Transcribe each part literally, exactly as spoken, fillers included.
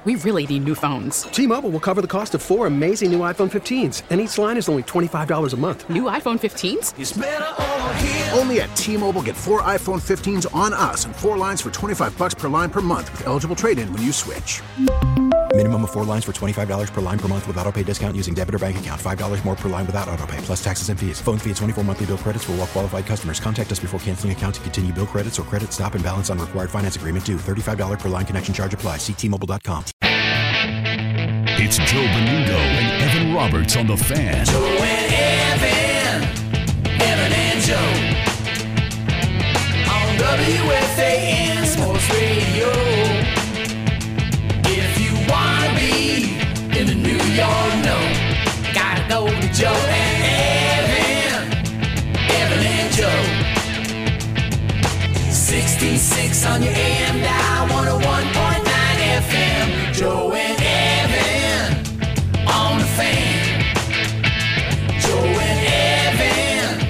we really need new phones. T-Mobile will cover the cost of four amazing new iPhone fifteens, and each line is only twenty-five dollars a month. New iPhone fifteens? It's better over here. Only at T-Mobile, get four iPhone fifteens on us and four lines for twenty-five bucks per line per month with eligible trade-in when you switch. Minimum of four lines for twenty-five dollars per line per month with autopay discount using debit or bank account. five dollars more per line without autopay, plus taxes and fees. Phone fee at twenty-four monthly bill credits for well-qualified customers. Contact us before canceling account to continue bill credits or credit stop and balance on required finance agreement due. thirty-five dollars per line connection charge applies. See T Mobile dot com. It's Joe Benudo and Evan Roberts on The Fan. Joe and Evan, Evan and Joe, on W F A N Sports Radio. If you want to be in the New York know, gotta go to Joe and Evan, Evan and Joe. sixty-six on your A M dial, one oh one point nine F M. Joe and Evan on The Fan. Joe and Evan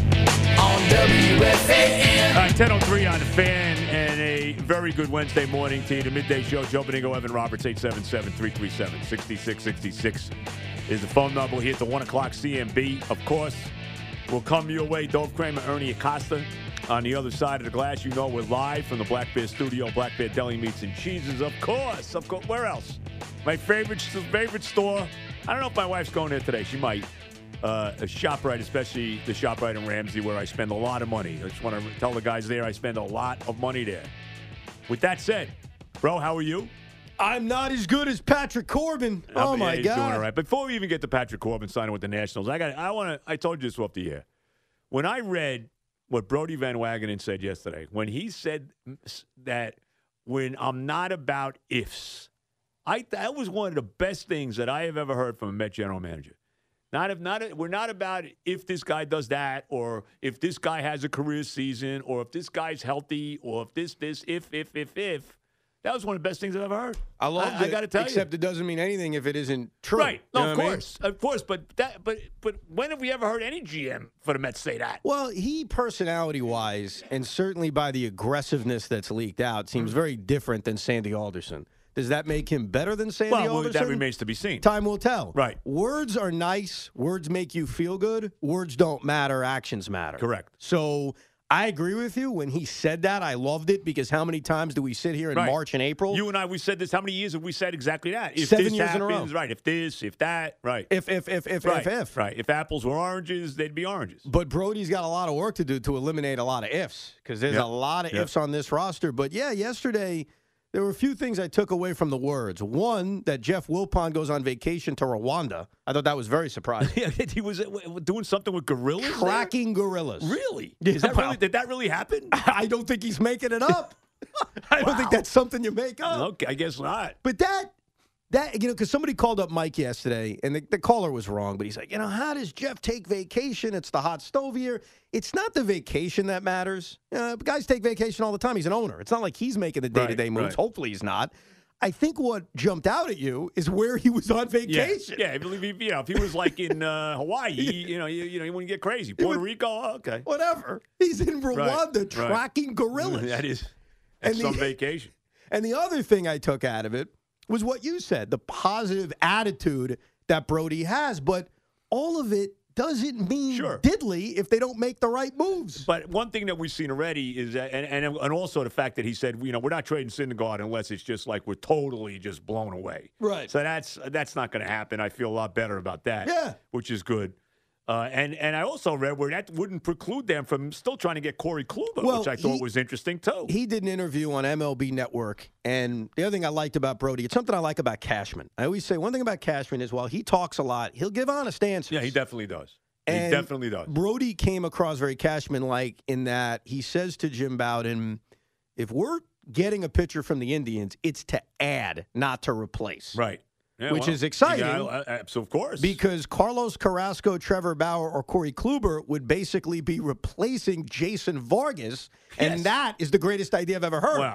on W F A N. All right, ten oh three on The Fan, and a very good Wednesday morning to you. The midday show, Joe Beningo, Evan Roberts, eight seven seven, three three seven, six six six six is the phone number here at the one o'clock C M B. Of course, we'll come your way. Dove Kramer, Ernie Acosta. On the other side of the glass, you know we're live from the Black Bear Studio, Black Bear Deli Meats and Cheeses. Of course, of course. Where else? My favorite favorite store. I don't know if my wife's going there today. She might. Uh, a ShopRite, especially the ShopRite in Ramsey, where I spend a lot of money. I just want to tell the guys there I spend a lot of money there. With that said, bro, how are you? I'm not as good as Patrick Corbin. Uh, Oh, yeah, my he's God. doing all right. Before we even get to Patrick Corbin signing with the Nationals, I got. I want to. I told you this off the air. When I read what Brody Van Wagenen said yesterday, when he said that when I'm not about ifs, I that was one of the best things that I have ever heard from a Met general manager. Not if not we're not about if this guy does that, or if this guy has a career season, or if this guy's healthy, or if this this if if if if. That was one of the best things I've ever heard. I love I, it. I got to tell except you. it doesn't mean anything if it isn't true. Right. No, You know of what I mean? course. Of course. But that but but when have we ever heard any G M for the Mets say that? Well, he personality-wise, and certainly by the aggressiveness that's leaked out, seems Mm-hmm. very different than Sandy Alderson. Does that make him better than Sandy Well, well, Alderson? that remains to be seen. Time will tell. Right. Words are nice. Words make you feel good. Words don't matter. Actions matter. Correct. So I agree with you. When he said that, I loved it because how many times do we sit here in Right. March and April? You and I, we said this. How many years have we said exactly that? If Seven this years in a happens, row. right. If this, if that, right. if, if, if, if, right. if, if. Right. If apples were oranges, they'd be oranges. But Brody's got a lot of work to do to eliminate a lot of ifs because there's Yep. a lot of Yep. ifs on this roster. But, yeah, yesterday there were a few things I took away from the words. One, that Jeff Wilpon goes on vacation to Rwanda. I thought that was very surprising. He was uh, doing something with gorillas? there? Tracking gorillas. Really? Yeah, Is that well- really? Did that really happen? I don't think he's making it up. I don't think that's something you make up. Okay, I guess not. But that, that you know, because somebody called up Mike yesterday, and the, the caller was wrong, but he's like, you know, how does Jeff take vacation? It's the hot stove year. It's not the vacation that matters. Uh, guys take vacation all the time. He's an owner. It's not like he's making the day-to-day Right, moves. right. Hopefully he's not. I think what jumped out at you is where he was on vacation. Yeah, yeah. I believe he, you know, if he was like in uh, Hawaii, you know, you, you know, he wouldn't get crazy. Puerto would- Rico, oh, okay. Whatever. He's in Right, Rwanda right. tracking gorillas. That is that's And the- some vacation. And the other thing I took out of it was what you said, the positive attitude that Brody has. But all of it doesn't mean Sure. diddly if they don't make the right moves. But one thing that we've seen already is that, and, and and also the fact that he said, you know, we're not trading Syndergaard unless it's just like we're totally just blown away. Right. So that's that's not going to happen. I feel a lot better about that. Yeah. Which is good. Uh, and and I also read where that wouldn't preclude them from still trying to get Corey Kluber, Well, which I thought he- was interesting too. He did an interview on M L B Network, and the other thing I liked about Brody, it's something I like about Cashman. I always say one thing about Cashman is while he talks a lot, he'll give honest answers. yeah, he definitely does. And he definitely does. Brody came across very Cashman-like in that he says to Jim Bowden, if we're getting a pitcher from the Indians, it's to add, not to replace. Right. Yeah, Which well, is exciting. Yeah, I- I- so of course. Because Carlos Carrasco, Trevor Bauer, or Corey Kluber would basically be replacing Jason Vargas, and Yes. that is the greatest idea I've ever heard. Well,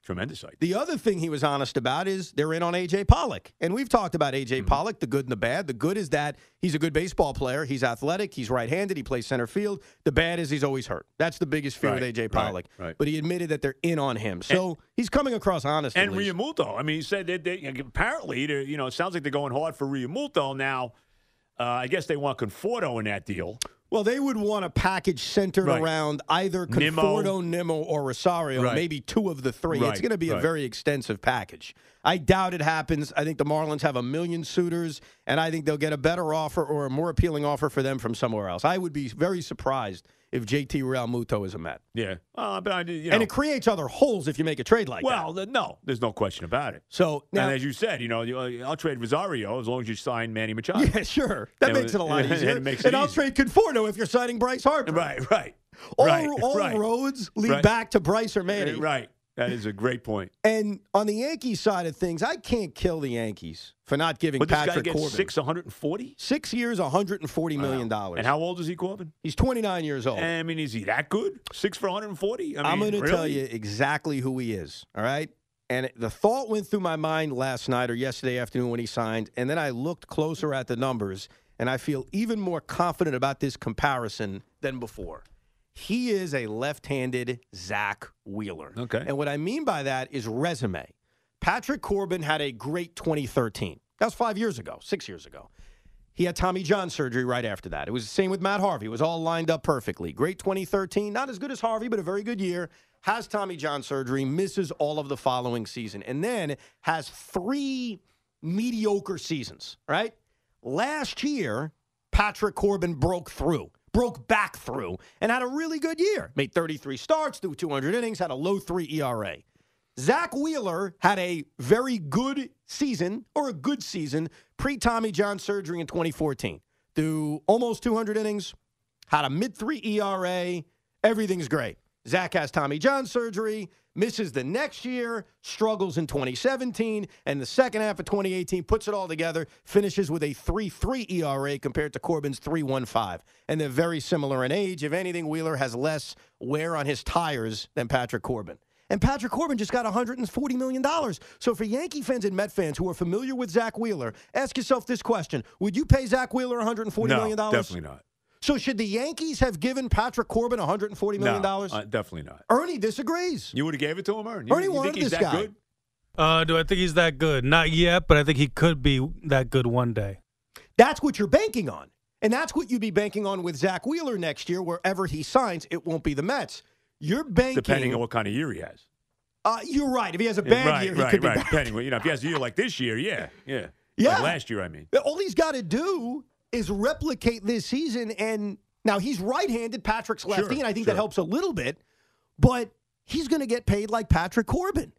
Tremendous idea. The other thing he was honest about is they're in on A J. Pollock. And we've talked about A J. Mm-hmm. Pollock, the good and the bad. The good is that he's a good baseball player. He's athletic. He's right-handed. He plays center field. The bad is he's always hurt. That's the biggest fear Right, with A J. right, Pollock. right. But he admitted that they're in on him. So he's coming across honest. And at least. Realmuto. I mean, he said that they, apparently, they're, you know, it sounds like they're going hard for Realmuto now. Uh, I guess they want Conforto in that deal. Well, they would want a package centered Right. around either Nimmo. Conforto, Nimmo, or Rosario, Right. maybe two of the three. It's Right, going to be a right. very extensive package. I doubt it happens. I think the Marlins have a million suitors, and I think they'll get a better offer or a more appealing offer for them from somewhere else. I would be very surprised if J T Realmuto is a Met. Yeah. Uh, but I, you know, And it creates other holes if you make a trade like well, that. th- no, there's no question about it. So now, and as you said, you know, you- I'll trade Rosario as long as you sign Manny Machado. yeah, sure. That And makes it a lot and it easier. makes and it I'll easier. trade Conforto if you're signing Bryce Harper. Right, right. All, right, all right. roads lead Right. back to Bryce or Manny. Right. That is a great point. And on the Yankees side of things, I can't kill the Yankees for not giving But this guy Patrick gets Corbin six, one hundred forty? six years, one hundred forty million dollars. And how old is he, Corbin? He's twenty-nine years old. I mean, is he that good? Six for one hundred forty? I mean, I'm going to really? tell you exactly who he is, all right? And it- the thought went through my mind last night or yesterday afternoon when he signed, and then I looked closer at the numbers, and I feel even more confident about this comparison than before. He is a left-handed Zach Wheeler. Okay. And what I mean by that is resume. Patrick Corbin had a great twenty thirteen. That was five years ago, six years ago. He had Tommy John surgery right after that. It was the same with Matt Harvey. It was all lined up perfectly. Great twenty thirteen. Not as good as Harvey, but a very good year. Has Tommy John surgery, misses all of the following season, and then has three mediocre seasons, right? Last year, Patrick Corbin broke through, broke back through, and had a really good year. Made thirty-three starts, threw two hundred innings, had a low three E R A. Zach Wheeler had a very good season, or a good season, pre-Tommy John surgery in twenty fourteen. Threw almost two hundred innings, had a mid-three E R A. Everything's great. Zach has Tommy John surgery, misses the next year, struggles in twenty seventeen, and the second half of twenty eighteen puts it all together, finishes with a three three E R A compared to Corbin's three one five. And they're very similar in age. If anything, Wheeler has less wear on his tires than Patrick Corbin. And Patrick Corbin just got one hundred forty million dollars. So for Yankee fans and Met fans who are familiar with Zach Wheeler, ask yourself this question. Would you pay Zach Wheeler one hundred forty million dollars? No, definitely not. So should the Yankees have given Patrick Corbin one hundred forty million dollars? No, uh, definitely not. Ernie disagrees. You would have gave it to him, Ernie? You, Ernie you wanted think he's this that guy. good? Uh, do I think he's that good? Not yet, but I think he could be that good one day. That's what you're banking on. And that's what you'd be banking on with Zach Wheeler next year. Wherever he signs, it won't be the Mets. You're banking. Depending on what kind of year he has. Uh, you're right. If he has a bad right, year, he right, could be right. bad. Depending, on- you know, if he has a year like this year, yeah, yeah, Yeah. Like last year, I mean. All he's got to do is replicate this season. And now he's right-handed, Patrick's lefty, Sure, and I think sure. that helps a little bit. But he's going to get paid like Patrick Corbin.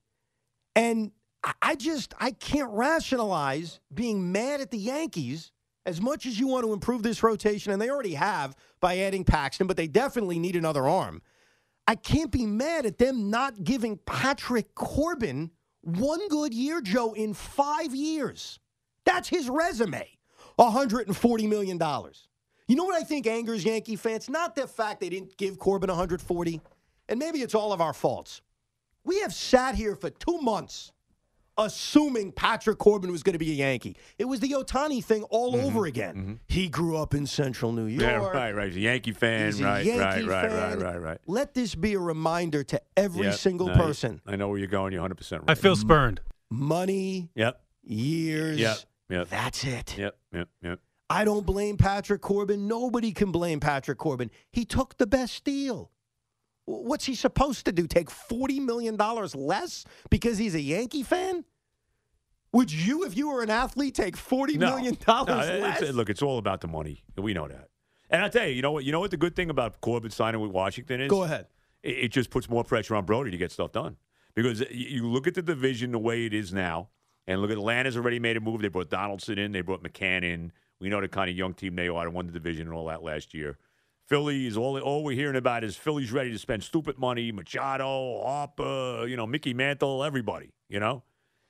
And I- I just, I can't rationalize being mad at the Yankees as much as you want to improve this rotation, and they already have by adding Paxton, but they definitely need another arm. I can't be mad at them not giving Patrick Corbin one good year, Joe, in five years. That's his resume, one hundred forty million dollars. You know what I think angers Yankee fans? Not the fact they didn't give Corbin one hundred forty, and maybe it's all of our faults. We have sat here for two months assuming Patrick Corbin was going to be a Yankee. It was the Ohtani thing all Mm-hmm, over again. He grew up in central New York. Yeah, right, right. He's a Yankee fan. He's a right, Yankee right, right, fan. right, right, right. Let this be a reminder to every Yep, single no, you- person. I know where you're going. You're one hundred percent right. I feel spurned. Money, Yep, years, yep, yep, that's it. yep, yep, yep. I don't blame Patrick Corbin. Nobody can blame Patrick Corbin. He took the best deal. W- What's he supposed to do? Take forty million dollars less because he's a Yankee fan? Would you, if you were an athlete, take forty million dollars no, less? it's- look, it's all about the money. We know that. And I tell you, you know what? You know what the good thing about Corbin signing with Washington is? Go ahead. It, it just puts more pressure on Brody to get stuff done. Because y- you look at the division the way it is now, and look at Atlanta's already made a move. They brought Donaldson in. They brought McCann in. We know the kind of young team they are. They won the division and all that last year. Philly is all all we're hearing about is Philly's ready to spend stupid money. Machado, Harper, you know, Mickey Mantle, everybody, you know.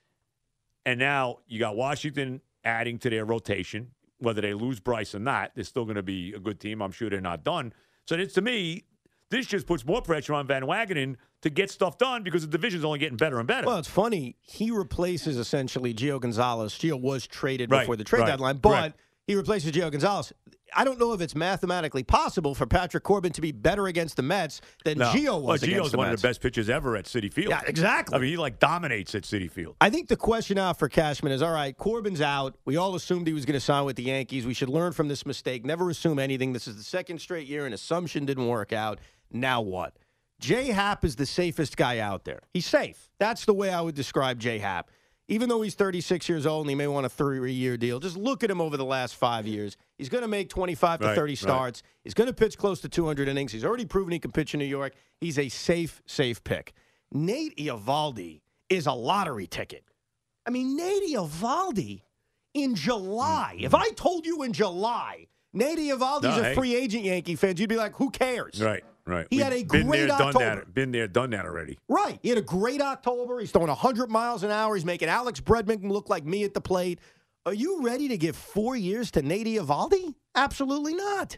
And now you got Washington adding to their rotation. Whether they lose Bryce or not, they're still going to be a good team. I'm sure they're not done. So it's, to me, This just puts more pressure on Van Wagenen to get stuff done because the division's only getting better and better. Well, it's funny. He replaces essentially Gio Gonzalez. Gio was traded Right, before the trade right, deadline, but correct. he replaces Gio Gonzalez. I don't know if it's mathematically possible for Patrick Corbin to be better against the Mets than No. Gio was well, against Gio's the one Mets. of the best pitchers ever at Citi Field. Yeah, exactly. I mean, he like dominates at Citi Field. I think the question out for Cashman is, all right, Corbin's out. We all assumed he was going to sign with the Yankees. We should learn from this mistake. Never assume anything. This is the second straight year. An assumption didn't work out. Now what? J Happ is the safest guy out there. He's safe. That's the way I would describe J Happ. Even though he's thirty-six years old and he may want a three-year deal, just look at him over the last five years. He's going to make twenty-five to Right, thirty right. starts. He's going to pitch close to two hundred innings. He's already proven he can pitch in New York. He's a safe, safe pick. Nate Eovaldi is a lottery ticket. I mean, Nate Eovaldi in July. If I told you in July, Nate Eovaldi's No, a hey. free agent Yankee fans, you'd be like, who cares? Right, right. He We've had a been great there, done October. that. Been there, done that already. Right. He had a great October. He's throwing one hundred miles an hour. He's making Alex Bregman look like me at the plate. Are you ready to give four years to Nate Eovaldi? Absolutely not.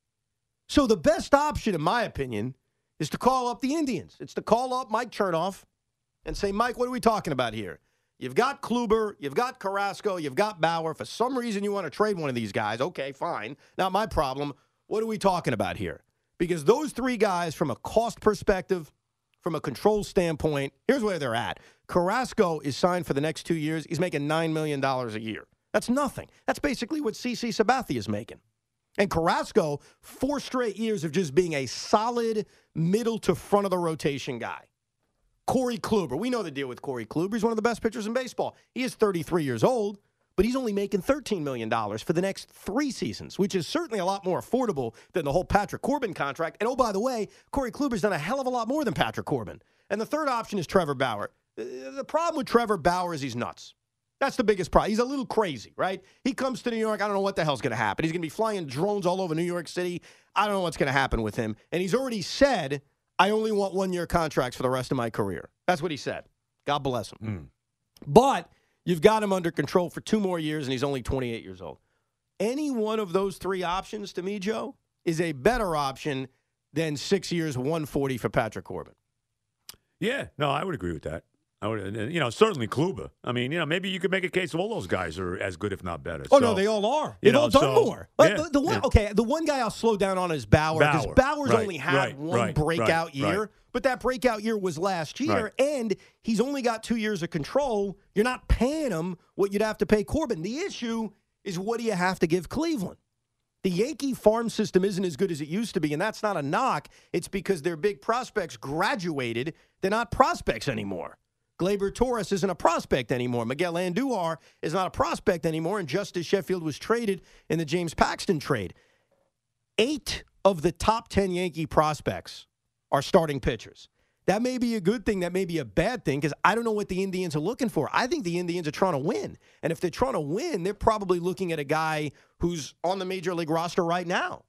So the best option, in my opinion, is to call up the Indians. It's to call up Mike Chernoff and say, Mike, what are we talking about here? You've got Kluber, you've got Carrasco, you've got Bauer. For some reason you want to trade one of these guys. Okay, fine. Not my problem. What are we talking about here? Because those three guys, from a cost perspective, from a control standpoint, here's where they're at. Carrasco is signed for the next two years. He's making nine million dollars a year. That's nothing. That's basically what C C Sabathia is making. And Carrasco, four straight years of just being a solid middle to front of the rotation guy. Corey Kluber. We know the deal with Corey Kluber. He's one of the best pitchers in baseball. He is thirty-three years old, but he's only making thirteen million dollars for the next three seasons, which is certainly a lot more affordable than the whole Patrick Corbin contract. And oh, by the way, Corey Kluber's done a hell of a lot more than Patrick Corbin. And the third option is Trevor Bauer. The problem with Trevor Bauer is he's nuts. That's the biggest problem. He's a little crazy, right? He comes to New York. I don't know what the hell's going to happen. He's going to be flying drones all over New York City. I don't know what's going to happen with him. And he's already said, I only want one-year contracts for the rest of my career. That's what he said. God bless him. Mm. But you've got him under control for two more years, and he's only twenty-eight years old. Any one of those three options, to me, Joe, is a better option than six years, one forty for Patrick Corbin. Yeah, no, I would agree with that. I would, and, you know, certainly Kluber. I mean, you know, maybe you could make a case of all those guys are as good, if not better. Oh, So, no, they all are. you They've all know, done so, more. But yeah, the, the one, yeah. Okay, the one guy I'll slow down on is Bauer, because Bauer, Bauer's right, only had right, one right, breakout right, year. right. But that breakout year was last year, Right. and he's only got two years of control. You're not paying him what you'd have to pay Corbin. The issue is, what do you have to give Cleveland? The Yankee farm system isn't as good as it used to be, and that's not a knock. It's because their big prospects graduated. They're not prospects anymore. Gleyber Torres isn't a prospect anymore. Miguel Andujar is not a prospect anymore, and Justice Sheffield was traded in the James Paxton trade. Eight of the top ten Yankee prospects are starting pitchers. That may be a good thing. That may be a bad thing, because I don't know what the Indians are looking for. I think the Indians are trying to win. And if they're trying to win, they're probably looking at a guy who's on the Major League roster right now.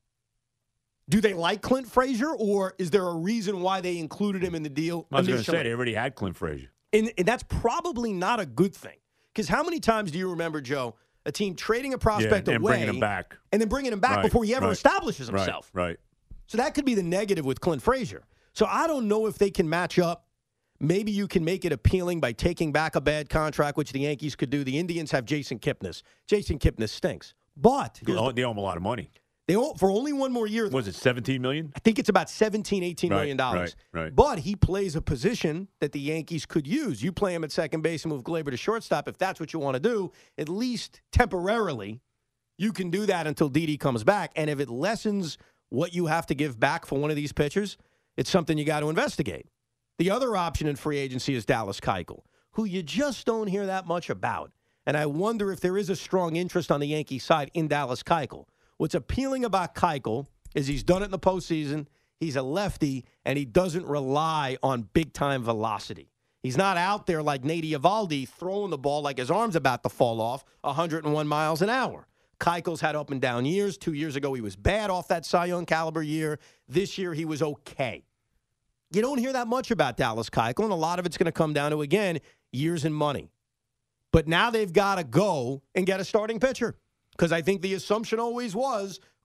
Do they like Clint Frazier, or is there a reason why they included him in the deal I was going to initially? say, they already had Clint Frazier. And, and that's probably not a good thing. Because how many times do you remember, Joe, a team trading a prospect Yeah, and away bringing him back. and then bringing him back Right, before he ever right, establishes Right, himself? right. So that could be the negative with Clint Frazier. So I don't know if they can match up. Maybe you can make it appealing by taking back a bad contract, which the Yankees could do. The Indians have Jason Kipnis. Jason Kipnis stinks. But here's Oh, the- they owe him a lot of money. they own, for only one more year, Was it seventeen million? I think it's about seventeen, eighteen Right, million dollars. right, right. But he plays a position that the Yankees could use. You play him at second base and move Gleyber to shortstop. If that's what you want to do, at least temporarily, you can do that until Didi comes back. And if it lessens what you have to give back for one of these pitchers, it's something you got to investigate. The other option in free agency is Dallas Keuchel, who you just don't hear that much about. And I wonder if there is a strong interest on the Yankee side in Dallas Keuchel. What's appealing about Keuchel is he's done it in the postseason. He's a lefty, and he doesn't rely on big-time velocity. He's not out there like Nate Eovaldi throwing the ball like his arm's about to fall off one hundred one miles an hour. Keuchel's had up and down years. Two years ago, he was bad off that Cy Young caliber year. This year, he was okay. You don't hear that much about Dallas Keuchel, and a lot of it's going to come down to, again, years and money. But now they've got to go and get a starting pitcher, because I think the assumption always was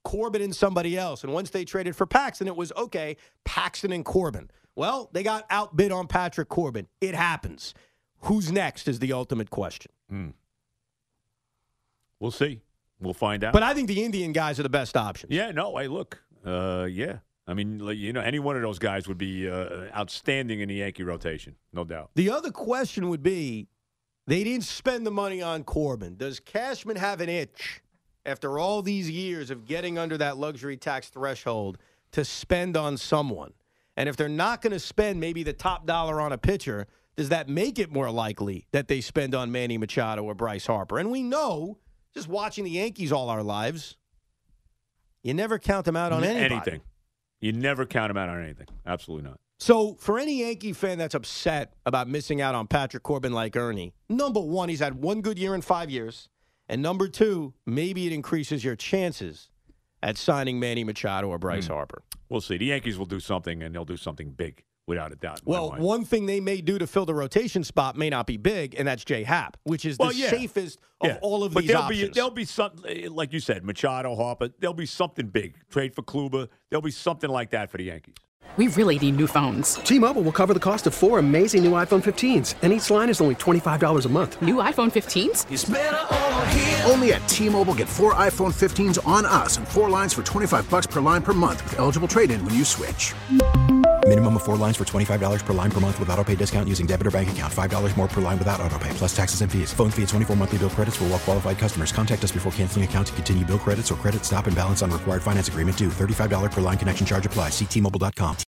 Corbin and somebody else. And once they traded for Paxton, it was, okay, Paxton and Corbin. Well, they got outbid on Patrick Corbin. It happens. Who's next is the ultimate question. Mm. We'll see. We'll find out. But I think the Indian guys are the best options. Yeah, no, hey, look, uh, yeah. I mean, like, you know, any one of those guys would be uh, outstanding in the Yankee rotation, no doubt. The other question would be, they didn't spend the money on Corbin. Does Cashman have an itch after all these years of getting under that luxury tax threshold to spend on someone? And if they're not going to spend maybe the top dollar on a pitcher, does that make it more likely that they spend on Manny Machado or Bryce Harper? And we know, just watching the Yankees all our lives, you never count them out on anybody. Anything. You never count them out on anything. Absolutely not. So for any Yankee fan that's upset about missing out on Patrick Corbin like Ernie, number one, he's had one good year in five years. And number two, maybe it increases your chances at signing Manny Machado or Bryce mm. Harper. We'll see. The Yankees will do something, and they'll do something big, without a doubt. Well, one thing they may do to fill the rotation spot may not be big, and that's J Happ, which is well, the yeah. safest of yeah. all of but these there'll options. Be, there'll be something, like you said, Machado, Harper, there'll be something big. Trade for Kluber. There'll be something like that for the Yankees. We really need new phones. T-Mobile will cover the cost of four amazing new iPhone fifteens, and each line is only twenty-five dollars a month. New iPhone fifteens? It's better over here. Only at T-Mobile, get four iPhone fifteens on us and four lines for twenty-five dollars per line per month with eligible trade-in when you switch. Minimum of four lines for twenty-five dollars per line per month with autopay discount using debit or bank account. five dollars more per line without autopay, plus taxes and fees. Phone fee at twenty-four monthly bill credits for well-qualified customers. Contact us before canceling account to continue bill credits or credit stop and balance on required finance agreement due. thirty-five dollars per line connection charge applies. See T Mobile dot com.